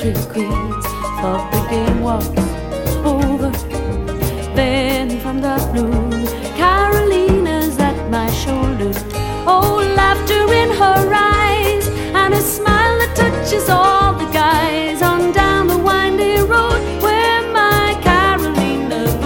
degrees. Thought the game was over. Then from the blue, Carolina's at my shoulder.